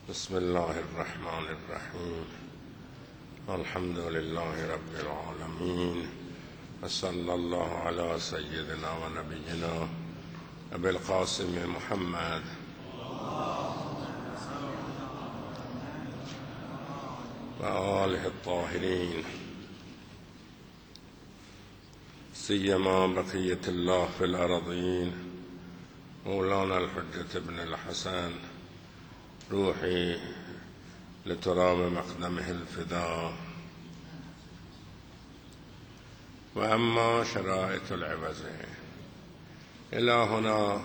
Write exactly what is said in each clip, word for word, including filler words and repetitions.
بسم الله الرحمن الرحيم. الحمد لله رب العالمين، وصلى الله على سيدنا ونبينا أبي القاسم محمد وآله الطاهرين، سيما بقية الله في الأرضين، مولانا الحجة بن الحسن روحي لتراب مقدمه الفداء. وأما شرائط العوز، إلى هنا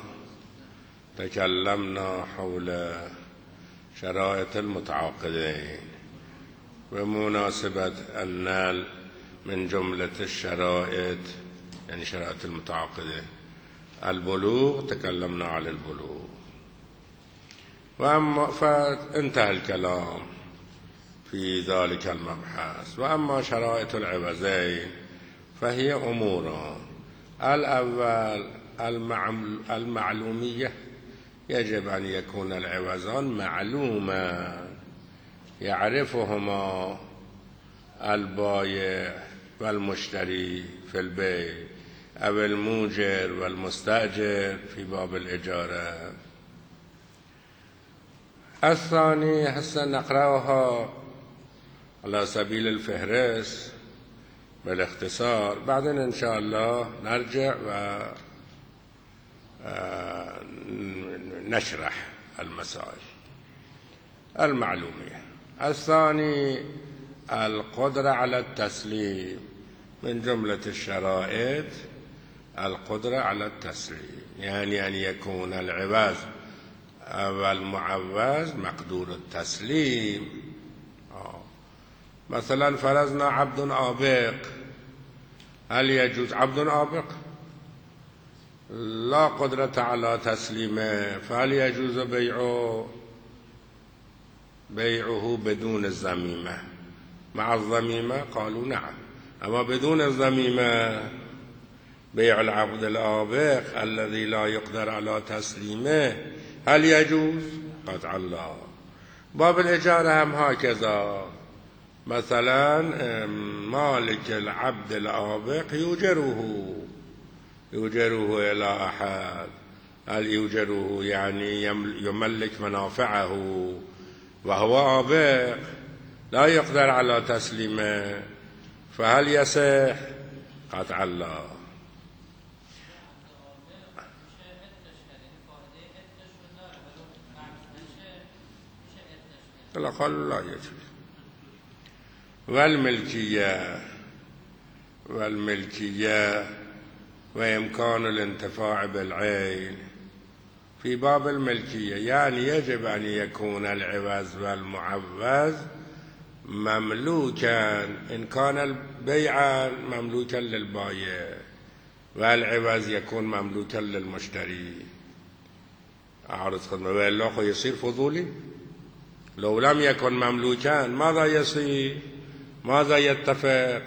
تكلمنا حول شرائط المتعاقدين بمناسبة النال من جملة الشرائط، يعني شرائط المتعاقدين البلوغ، تكلمنا على البلوغ. وأما فانتهى الكلام في ذلك المبحث. وأما شرائط العوزين فهي أمور: الأول المعلومية، يجب أن يكون العوزان معلوما يعرفهما البائع والمشتري في البيع، أو الموجر والمستأجر في باب الإجارة. الثاني هسه نقرأها على سبيل الفهرس بالاختصار، بعدين إن شاء الله نرجع ونشرح المسائل. المعلومية. الثاني القدرة على التسليم، من جملة الشرائط القدرة على التسليم، يعني أن يكون العوز أو المعوز مقدور التسليم. آه. مثلا فرضنا عبد آبق، هل يجوز عبد آبق؟ لا قدرة على تسليمه، فهل يجوز بيعه بيعه بدون الضميمة؟ مع الضميمة قالوا نعم، أما بدون الضميمة بيع العبد الآبق الذي لا يقدر على تسليمه هل يجوز؟ قطعا لا. باب الإجارة هم هكذا، مثلا مالك العبد الآبق يؤجره يؤجره إلى أحد، هل يؤجره يعني يملك منافعه وهو آبق لا يقدر على تسليمه، فهل يصح؟ قطعا لا. لا قالوا لا يجوز. والملكية والملكية وإمكان الانتفاع بالعين في باب الملكية، يعني يجب أن يكون العوز والمعوز مملوكا، إن كان البيع مملوكا للبائع والعوز يكون مملوكا للمشتري. أعرض خدمة وإلا يصير فضولي. لو لم يكن مملوكا ماذا يصير؟ ماذا يتفق؟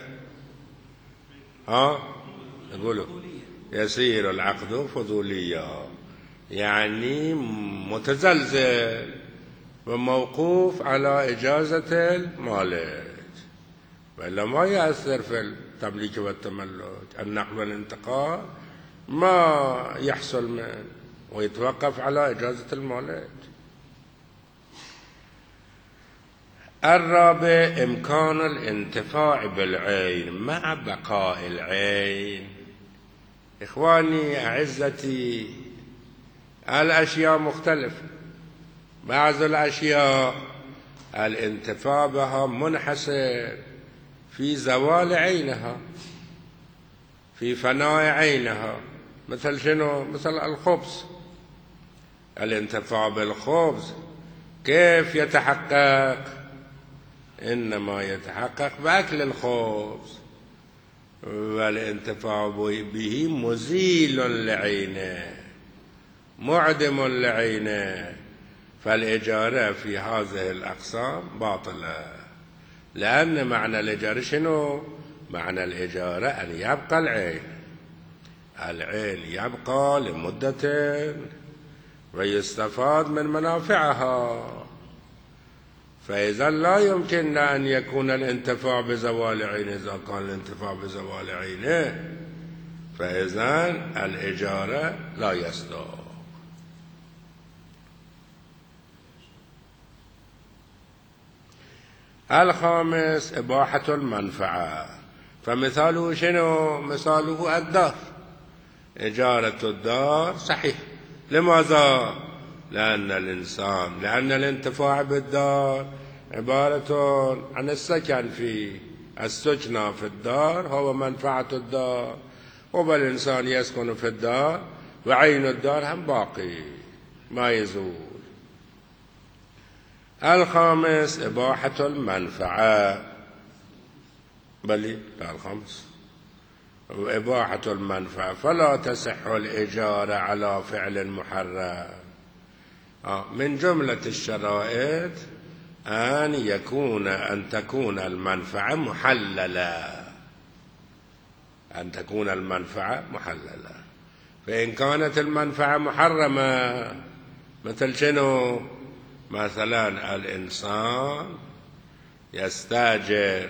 ها يقولوا يصير العقد فضوليا، يعني متزلزل وموقوف على إجازة المالك، وإلا ما يأثر في التمليك والتملك. النقل والانتقال ما يحصل من ويتوقف على إجازة المالك. الرابع إمكان الانتفاع بالعين مع بقاء العين. إخواني أعزتي، الأشياء مختلفة. بعض الأشياء الانتفاع بها منحصر في زوال عينها، في فناء عينها. مثل شنو؟ مثل الخبز. الانتفاع بالخبز كيف يتحقق؟ إنما يتحقق بأكل الخبز، والانتفاع به مزيل لعينه معدم لعينه، فالإجارة في هذه الأقسام باطلة. لأن معنى الإجارة شنو؟ معنى الإجارة أن يبقى العين العين يبقى لمدة ويستفاد من منافعها. فإذا لا يمكن أن يكون الانتفاع بزوال عينه. إذا كان الانتفاع بزوال عينه فإذا الإجارة لا يصدق. الخامس إباحة المنفعة. فمثاله شنو؟ مثاله الدار. إجارة الدار صحيح. لماذا؟ لأن الإنسان لأن الانتفاع بالدار عبارة عن السكن في السكنة في الدار هو منفعة الدار، وبالإنسان يسكن في الدار وعين الدار هم باقي ما يزول. الخامس إباحة المنفعة. بل لا الخامس إباحة المنفعة. فلا تصح الإجارة على فعل محرم. من جملة الشرائط أن يكون أن تكون المنفعة محللة أن تكون المنفعة محللة. فإن كانت المنفعة محرمة مثل شنو؟ مثلا الإنسان يستاجر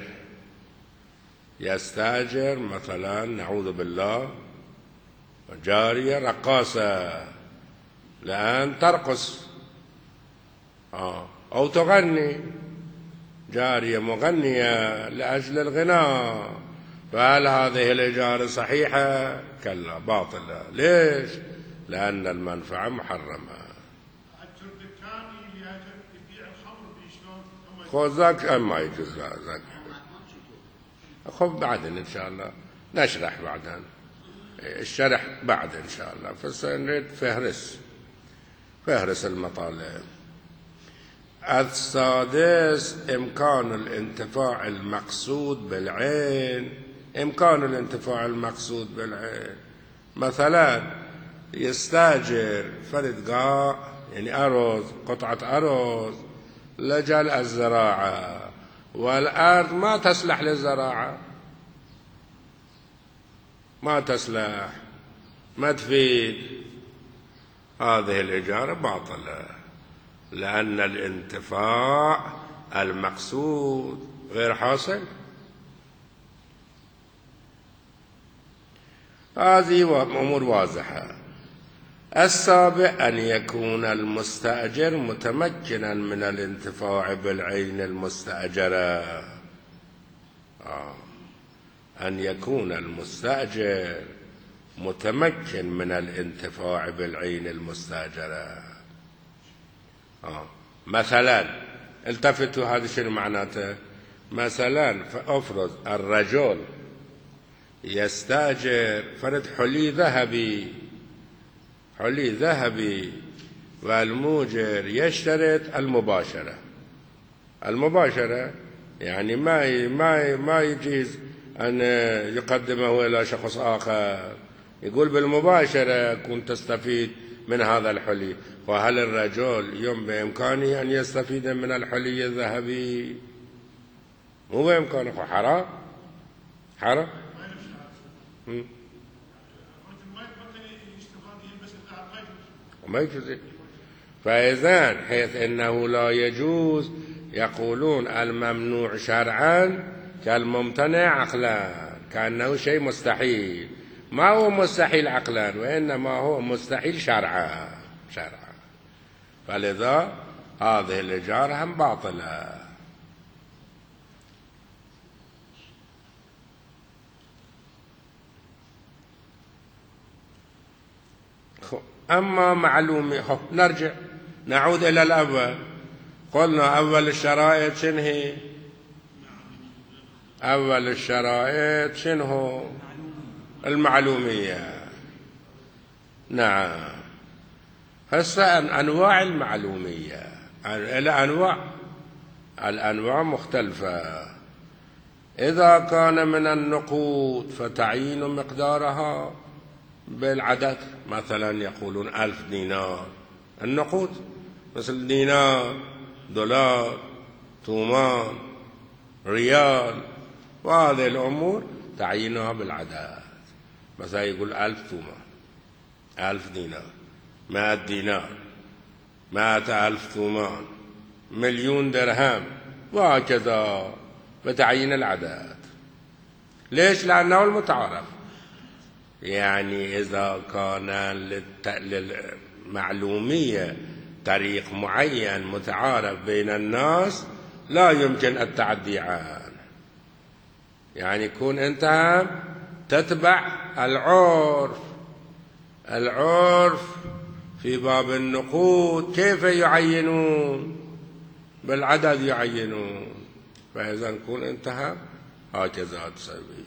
يستاجر مثلا نعوذ بالله جارية رقاصة لأن ترقص آه. أو تغني جارية مغنية لأجل الغناء، فهل هذه الإجارة صحيحة؟ كلا باطلة. ليش؟ لأن المنفعة محرمة. خذ ذاك ما يجوز ذاك. خذ بعدين إن شاء الله نشرح بعدين الشرح بعد إن شاء الله. فسنريد فهرس فهرس المطالب. السادس إمكان الانتفاع المقصود بالعين. إمكان الانتفاع المقصود بالعين مثلا يستاجر فرد قاع يعني أرز قطعة أرز لجل الزراعة والأرض ما تصلح للزراعة ما تصلح ما تفيد. هذه الإجارة باطلة لأن الانتفاع المقصود غير حاصل. هذه أمور واضحة. السابع أن يكون المستأجر متمكنا من الانتفاع بالعين المستأجرة. آه. أن يكون المستأجر متمكن من الانتفاع بالعين المستأجرة. آه. مثلا التفتوا هذا شنو معناته؟ مثلا فأفرض الرجل يستأجر فرد حلي ذهبي حلي ذهبي والموجر يشترط المباشرة. المباشرة يعني ما ما ما يجيز أن يقدمه إلى شخص آخر، يقول بالمباشرة كنت تستفيد من هذا الحلي. وهل الرجل يوم بإمكانه أن يستفيد من الحلي الذهبي؟ مو بإمكانه. حرام حرام. وما يجوز. فإذا حيث أنه لا يجوز يقولون الممنوع شرعا كالممتنع عقلا، كأنه شيء مستحيل. ما هو مستحيل عقلا وإنما هو مستحيل شرعا شرعا. فلذا هذه الإجارة هم باطلة. أما معلومة نرجع نعود إلى الأول. قلنا أول الشرائط شنو؟ أول الشرائط شنو؟ المعلومية. نعم. هسه أنواع المعلومية إلى أنواع الأنواع مختلفة. إذا كان من النقود فتعيين مقدارها بالعدد. مثلا يقولون ألف دينار النقود مثل دينار دولار تومان ريال، وهذه الأمور تعيينها بالعدد. مثلا يقول ألف تومان ألف دينار مائة دينار مائة ألف تومان مليون درهم، وهكذا بتعيين العدد. ليش؟ لأنه المتعارف. يعني إذا كان للمعلومية طريق معين متعارف بين الناس لا يمكن التعدي عنه. يعني كون أنت تتبع العرف. العرف في باب النقود كيف يعينون؟ بالعدد يعينون. فإذا نكون انتهى هكذا تسوي.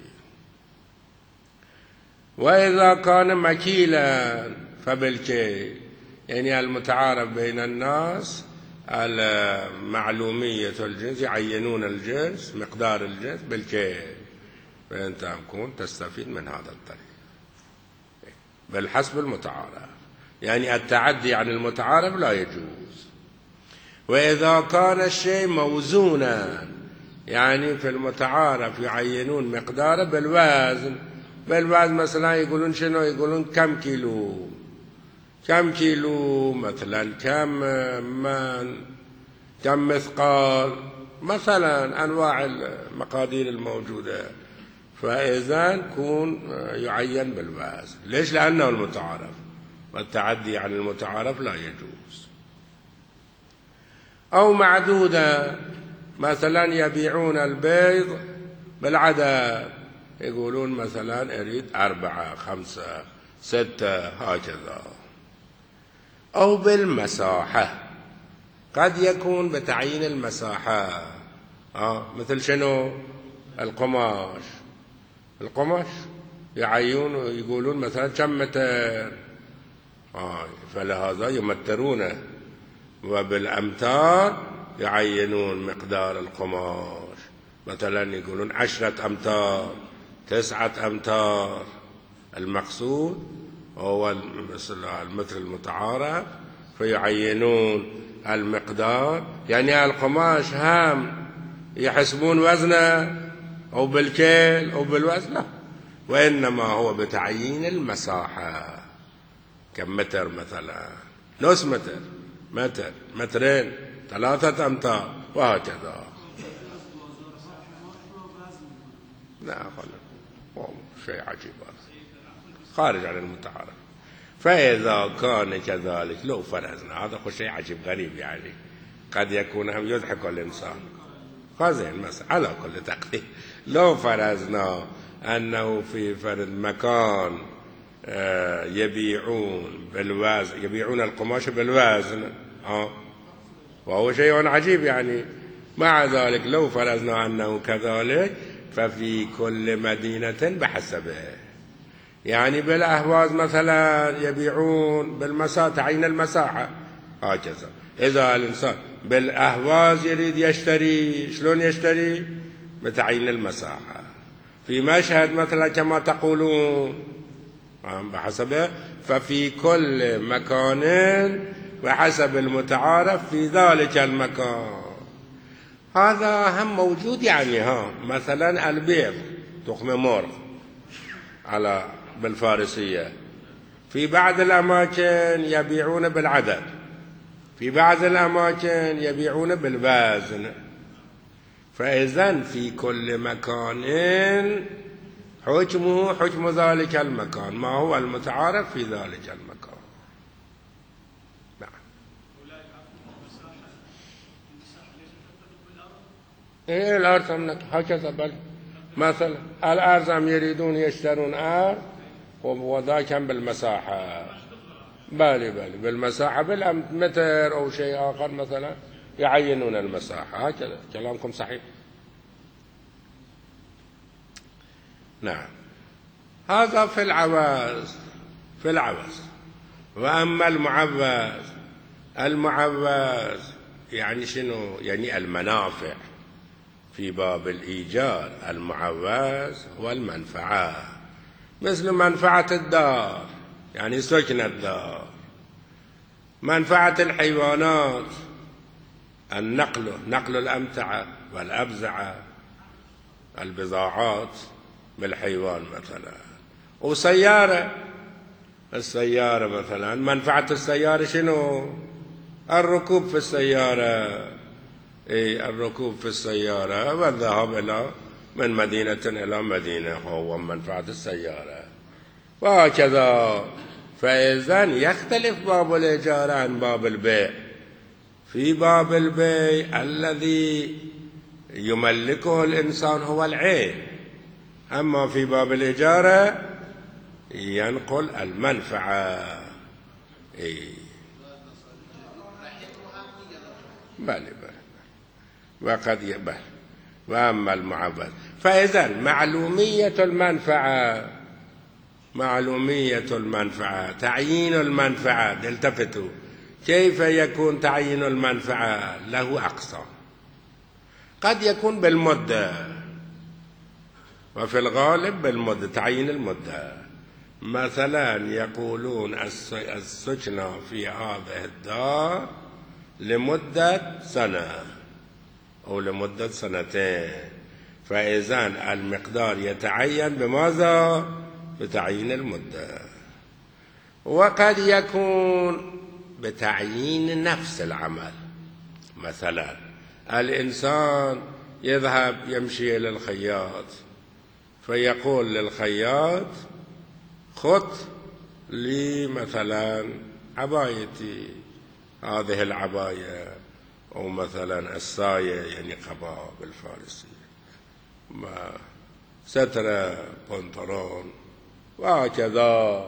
وإذا كان مكيلا فبالكيل. يعني المتعارف بين الناس على معلومية الجنس يعينون الجنس مقدار الجنس بالكيل، فأنت تكون تستفيد من هذا الطريق بالحسب المتعارف. يعني التعدي عن المتعارف لا يجوز. وإذا كان الشيء موزونا، يعني في المتعارف يعينون مقداره بالوزن. بالوزن مثلا يقولون شنو؟ يقولون كم كيلو، كم كيلو مثلا، كم من، كم مثقال، مثلا أنواع المقادير الموجودة. فإذا يكون يعين بالوزن. ليش؟ لأنه المتعارف، والتعدي عن المتعارف لا يجوز. أو معدودة، مثلا يبيعون البيض بالعدد، يقولون مثلا أريد أربعة خمسة ستة هكذا. أو بالمساحة، قد يكون بتعيين المساحة. آه مثل شنو؟ القماش. القماش يعينون يقولون مثلا كم متر، آه فلهذا يمترونه. وبالأمتار يعينون مقدار القماش، مثلا يقولون عشرة أمتار، تسعة أمتار. المقصود هو المتر المتعارف، فيعينون المقدار. يعني القماش هم يحسبون وزنه أو بالكيل أو بالوزن، لا، وإنما هو بتعيين المساحة. كم متر مثلا؟ نص متر، متر، مترين، ثلاثة أمتار، وهكذا. لا خلنا شيء عجيب خارج عن المتعارف. فإذا كان كذلك لو فرضنا، هذا شيء عجيب غريب، يعني قد يكون هم يضحك الإنسان. خازين مثلا على كل تقدير، لو فرضنا أنه في فرد مكان يبيعون بالوزن، يبيعون القماش بالوزن، ها، وهو شيء عجيب يعني. مع ذلك لو فرضنا أنه كذلك ففي كل مدينة بحسبه. يعني بالأهواز مثلا يبيعون بالمساحة، تعيين المساحة هكذا. إذا الإنسان بالأهواز يريد يشتري، شلون يشتري؟ بتعيين المساحة. في مشهد مثلا كما تقولون بحسبه، ففي كل مكان بحسب المتعارف في ذلك المكان. هذا هم موجود يعني. ها مثلا البيض تخم مرغ على بالفارسية، في بعض الأماكن يبيعون بالعدد، في بعض الأماكن يبيعون بالوزن. فإذن في كل مكان حكمه حكم ذلك المكان، ما هو المتعارف في ذلك المكان. نعم. إيه الأرض منك هكذا. بل مثلا الأرض هم يريدون يشترون أرض وذاك بالمساحة، بالي بالي بالمساحة بالمتر أو شيء آخر مثلا يعينون المساحة. هكذا كلامكم صحيح. نعم. هذا في العوز، في العوز. وأما المعوز، المعوز يعني شنو؟ يعني المنافع في باب الإيجار. المعوز هو المنفعة، مثل منفعة الدار يعني سكن الدار، منفعة الحيوانات النقل، نقل الأمتعة والأبزعة، البضاعات بالحيوان مثلا. وسيارة، السيارة مثلا منفعة السيارة شنو؟ الركوب في السيارة، الركوب في السيارة والذهاب إلى من مدينة إلى مدينة هو منفعة السيارة، وهكذا. فإذا يختلف باب الإيجار عن باب البيع. في باب البيع الذي يملكه الإنسان هو العين، أما في باب الإجارة ينقل المنفعة. إيه. بل بل وقد يبل. وأما المعبد فإذا معلومية المنفعة، معلومية المنفعة تعيين المنفعة. التفتوا كيف يكون تعيين المنفعة؟ له أقسام. قد يكون بالمدة، وفي الغالب بالمدة، تعيين المدة. مثلا يقولون السكنة في هذه الدار لمدة سنة أو لمدة سنتين، فإذا المقدار يتعين بماذا؟ بتعيين المدة. وقد يكون بتعيين نفس العمل. مثلا الإنسان يذهب يمشي إلى الخياط، فيقول للخياط خذ لي مثلا عبايتي، هذه العباية، أو مثلا الساية يعني قباء بالفارسي، سترة، بنطلون، وهكذا.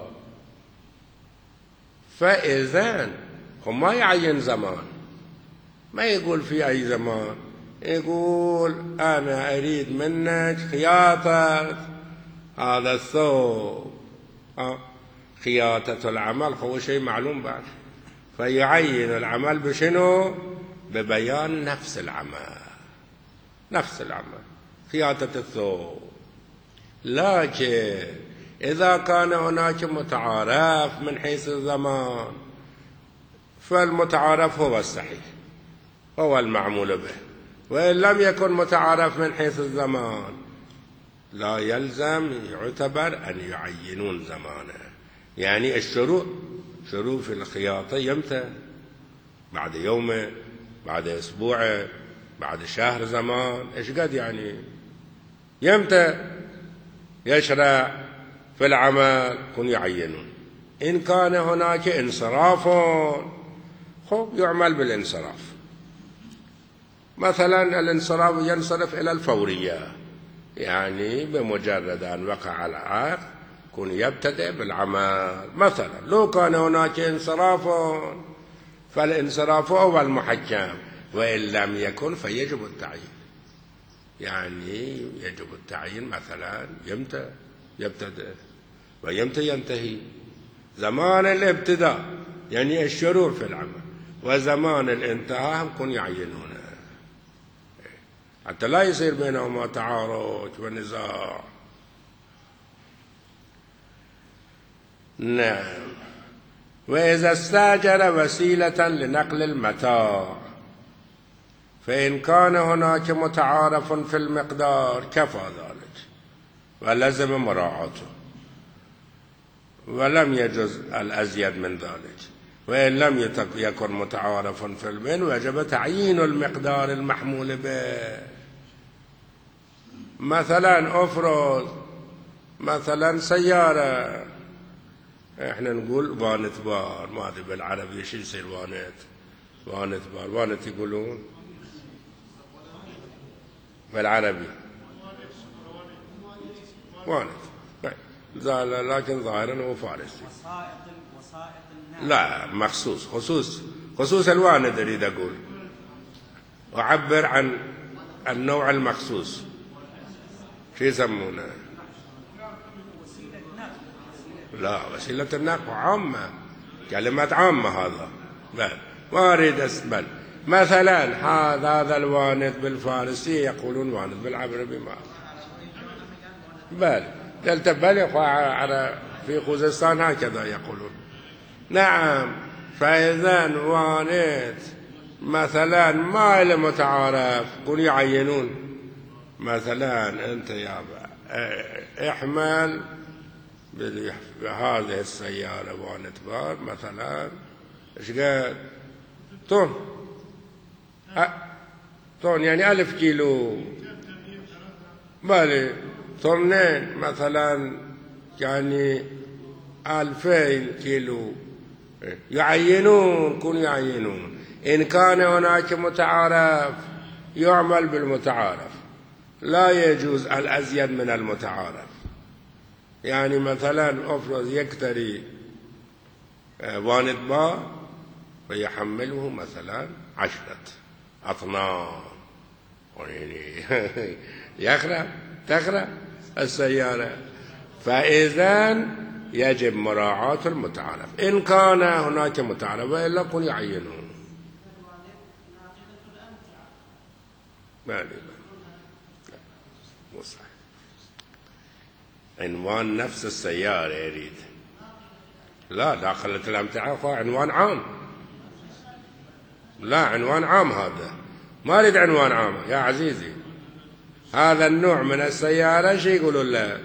فإذا هم ما يعين زمان، ما يقول في أي زمان، يقول أنا أريد منك خياطة هذا الثوب. أه؟ خياطة العمل هو شيء معلوم بعد، فيعين العمل بشنو؟ ببيان نفس العمل، نفس العمل، خياطة الثوب. لكن إذا كان هناك متعارف من حيث الزمان، فالمتعارف هو الصحيح، هو المعمول به. وإن لم يكن متعارف من حيث الزمان لا يلزم يعتبر أن يعينون زمانه. يعني الشروط، شروط في الخياطة يمتى؟ بعد يوم، بعد أسبوع، بعد شهر زمان، إيش قد يعني يمتى يشرع في العمل كن يعينون. إن كان هناك انصراف خب يعمل بالانصراف. مثلا الانصراف ينصرف إلى الفورية، يعني بمجرد أن وقع العقد كن يبتدئ بالعمل. مثلا لو كان هناك انصراف فالانصراف هو المحكم، وإن لم يكن فيجب التعيين. يعني يجب التعيين مثلا يمتى يبتدئ ويمتى ينتهي. زمان الابتداء يعني الشروع في العمل، وزمان الانتهاء هم كن يعينونه، حتى لا يصير بينهما تعارض ونزاع. نعم. وإذا استأجر وسيلة لنقل المتاع، فإن كان هناك متعارف في المقدار كفى ذلك ولزم مراعاته، ولم يجوز الأزيد من ذلك. وإن لم يكن متعارف في المن وجب تعيين المقدار المحمول به. مثلا أفرض مثلا سيارة، احنا نقول وانت بار، ما ادري بالعربي شو يصير وانت، وانت بار، وانت يقولون بالعربي وانت، لكن ظاهرا هو فارسي. لا مخصوص، خصوص خصوص الواند اريد اقول، اعبر عن النوع المخصوص. شو يسمونه؟ لا وسيلة النقل عامة، كلمة عامة هذا. بل ما أريد أسبل. مثلا هذا هذا الواند بالفارسي يقولون واند بالعربي ما. بل تلتبل في خوزستان هكذا يقولون. نعم. فإذا واند مثلا ما له متعارف كن يعينون. مثلا أنت يا احمل بهذه السيارة واند بار مثلا ايش قال؟ طن طن يعني ألف كيلو، بالي طنين مثلا يعني ألفين كيلو، يعينون كن يعينون. إن كان هناك متعارف يعمل بالمتعارف، لا يجوز الأزيد من المتعارف. يعني مثلا أفرض يكتري واند بار ويحمله مثلا عشرة أطنان، يعني يخرب تخرب السيارة. فإذا يجب مراعاة المتعارف إن كان هناك متعارف، وإلا كن يعينون. ما لي مو صحيح. عنوان نفس السيارة يريد، لا داخلة الأمتعة عنوان عام، لا عنوان عام هذا، ما أريد عنوان عام يا عزيزي. هذا النوع من السيارة شي يقولوا له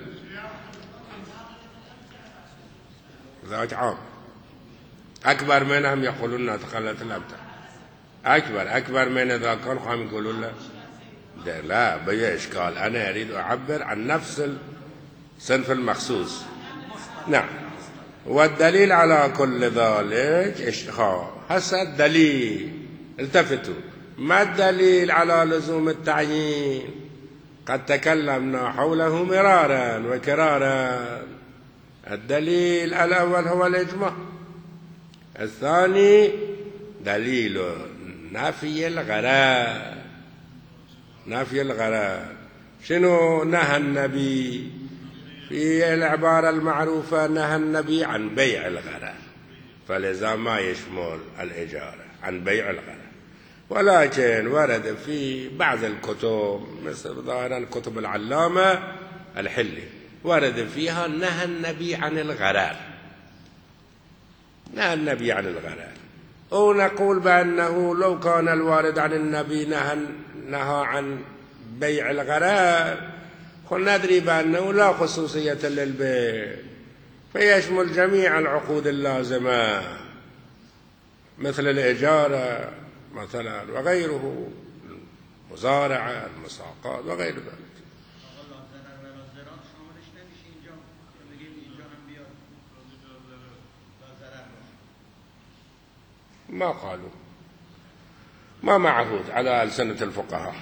ذات عام، أكبر منهم يقولون دخلت الأمتعة، أكبر أكبر من ذا كان قام يقولون له لا بي إشكال، أنا أريد أعبر عن نفس الصنف المخصوص. نعم. والدليل على كل ذلك اشتخاء. هسه الدليل، التفتوا، ما الدليل على لزوم التعيين؟ قد تكلمنا حوله مرارا وكرارا. الدليل الأول هو الإجماع، الثاني دليل نفي الغرار. نفي الغرار شنو؟ نهى النبي في العبارة المعروفة، نهى النبي عن بيع الغرر، فلذا ما يشمل الإجارة عن بيع الغرر. ولكن ورد في بعض الكتب مثل ظاهرا كتب العلامة الحلي ورد فيها نهى النبي عن الغرر، نهى النبي عن الغرر. ونقول بأنه لو كان الوارد عن النبي نهى نهى عن بيع الغرر كنا ندري بأنه لا خصوصية للبيع، فيشمل جميع العقود اللازمة مثل الإجارة مثلا وغيره، المزارعة، المساقات وغير ذلك. ما قالوا، ما معهود على ألسنة الفقهاء.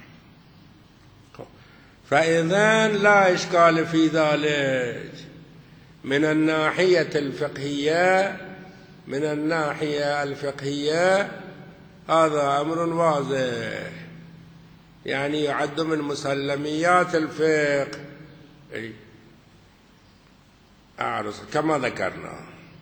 فإذا لا إشكال في ذلك من الناحية الفقهية، من الناحية الفقهية هذا أمر واضح، يعني يعد من مسلميات الفقه. أعرض كما ذكرنا.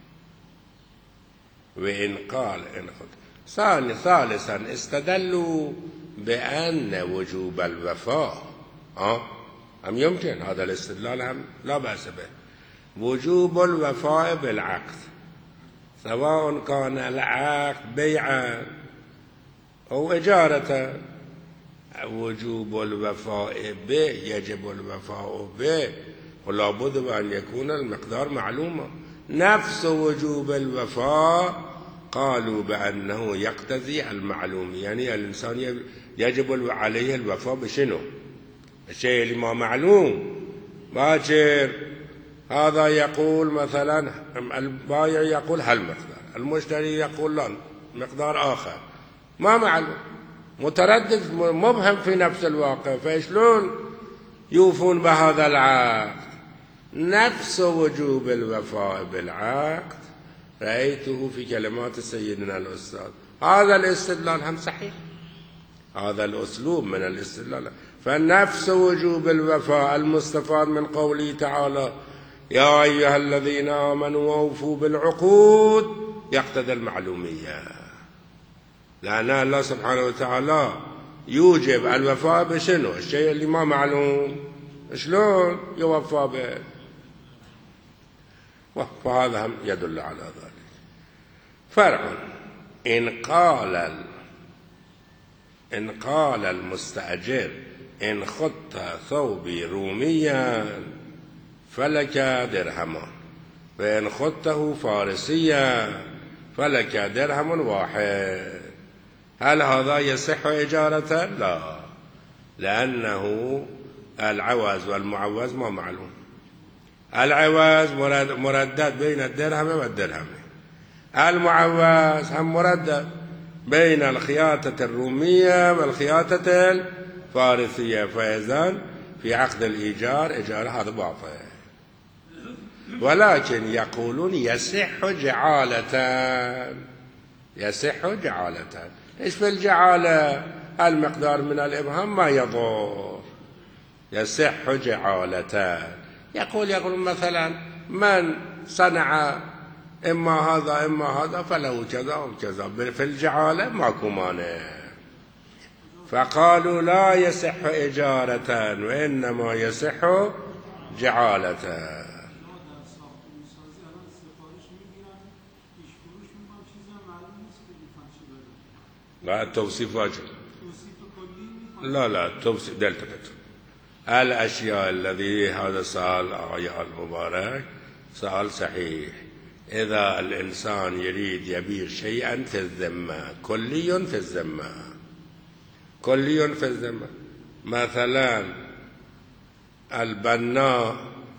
وإن قال إن ثاني ثالثا استدلوا بأن وجوب الوفاء أه؟ أم يمكن هذا الاستدلال هم لا بأس به، وجوب الوفاء بالعقد سواء كان العقد بيعا أو إجارة، وجوب الوفاء به يجب الوفاء به، ولا بد أن يكون المقدار معلوما. نفس وجوب الوفاء قالوا بأنه يقتضي المعلوم، يعني الإنسان يجب عليه الوفاء بشنو؟ الشيء اللي ما معلوم. باكر هذا يقول مثلا البائع يقول هالمقدار، المشتري يقول لا مقدار آخر، ما معلوم، متردد مبهم في نفس الواقع، فشلون يوفون بهذا العقد؟ نفس وجوب الوفاء بالعقد رأيته في كلمات سيدنا الأستاذ. هذا الاستدلال هم صحيح، هذا الأسلوب من الاستدلال. فنفس وجوب الوفاء المستفاد من قوله تعالى يا أيها الذين آمنوا أوفوا بالعقود يقتضي المعلومية، لأن الله سبحانه وتعالى يوجب الوفاء بشنو؟ الشيء اللي ما معلوم شلون يوفى به؟ فهذا هم يدل على ذلك. فرع إن قال إن قال المستأجر إن خضت ثوبي روميا فلك درهمان، وإن خضته فارسيا فلك درهم واحد. هل هذا يصح إجارة؟ لا، لأنه العوز والمعوز ما معلوم. العوز مردد بين الدرهم والدرهم، المعوز هم مردد بين الخياطة الرومية والخياطة الفارسية، فإذن في عقد الإيجار إجارة هذا باطل. ولكن يقولون يصح جعالة، يصح جعالة. إيش في الجعالة؟ المقدار من الإبهام ما يضر، يصح جعالة. يقول يقول مثلا من صنع إما هذا إما هذا فله كذا وكذا، في الجعالة ماكو مانع. فقالوا لا يصح إجارة وإنما يصح جعالة. لا التوصيف واجب. لا لا التوصيف دلتا الأشياء الذي هذا سؤال آية المبارك سؤال صحيح. إذا الإنسان يريد يبيع شيئا في الذمة، كلي في الذمة، كلي في الذمة، مثلا البناء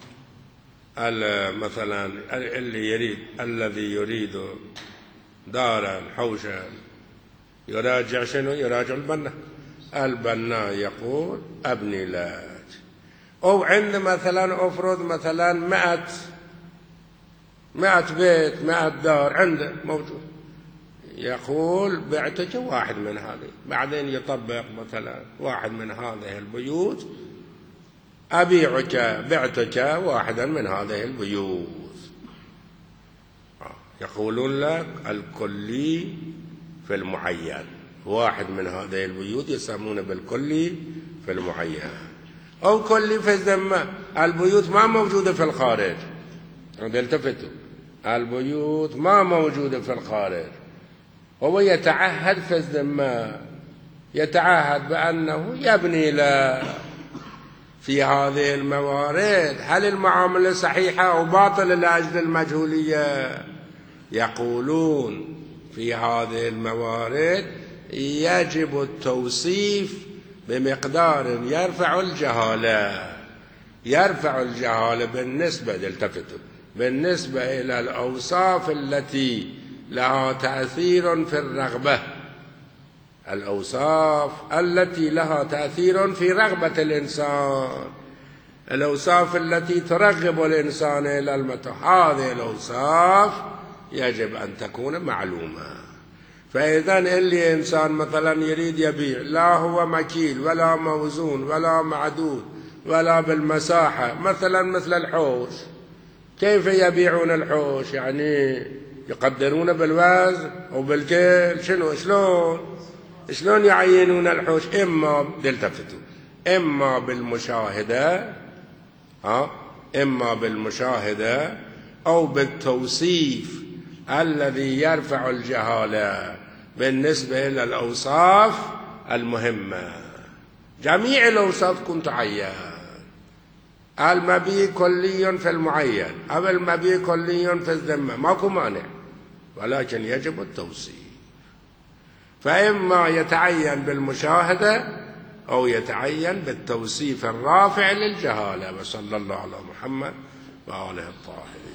مثلا اللي يريد الذي يريد دارا حوشا يراجع شنو؟ يراجع البناء. البناء يقول أبني لك. أو عند مثلا أفرض مثلا مئة مئة بيت مئة دار عنده موجود، يقول بعتك واحد من هذه، بعدين يطبق مثلا واحد من هذه البيوت أبيعك بعتك واحدا من هذه البيوت. يقولون لك الكلي في المعين، واحد من هذه البيوت يسمونه بالكلي في المعين. أو كلي في الذمة، البيوت ما موجودة في الخارج، التفتوا البيوت ما موجودة في الخارج، هو يتعهد في الذمة، يتعهد بأنه يبني له. في هذه الموارد هل المعاملة صحيحة أو باطلة لأجل المجهولية؟ يقولون في هذه الموارد يجب التوصيف بمقدار يرفع الجهالة، يرفع الجهالة بالنسبة التفتوا بالنسبة إلى الأوصاف التي لها تأثير في الرغبة، الأوصاف التي لها تأثير في رغبة الإنسان، الأوصاف التي ترغب الإنسان إلى المتاع، هذه الأوصاف يجب أن تكون معلومة. فإذا اللي إنسان مثلا يريد يبيع لا هو مكيل ولا موزون ولا معدود ولا بالمساحة، مثلا مثل الحوش، كيف يبيعون الحوش؟ يعني يقدرون بالوزن أو بالكيل؟ شنو شلون شلون يعينون الحوش؟ إما دلتفتوا إما بالمشاهدة ها إما بالمشاهدة أو بالتوصيف الذي يرفع الجهالة بالنسبة إلى الأوصاف المهمة. جميع الأوصاف كنت عيان، المبيع كلي في المعين أو المبيع كلي في الذمة ماكو مانع، ولكن يجب التوصيف. فإما يتعين بالمشاهدة أو يتعين بالتوصيف الرافع للجهالة. وصلى الله على محمد وآله الطاهرين.